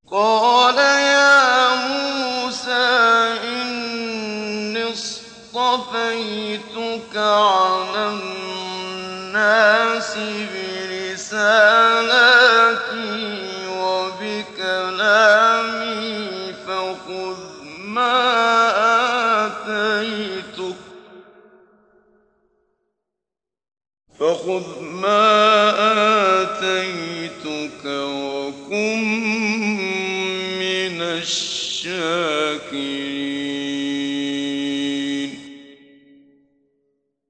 قَالَ يَا مُوسَىٰ إِنِّي اصْطَفَيْتُكَ عَلَى النَّاسِ بِرِسَالَاتِي وَبِكَلَامِي فَخُذْ مَا آتَيْتُكَ وَكُن مِّنَ الشَّاكِرِينَ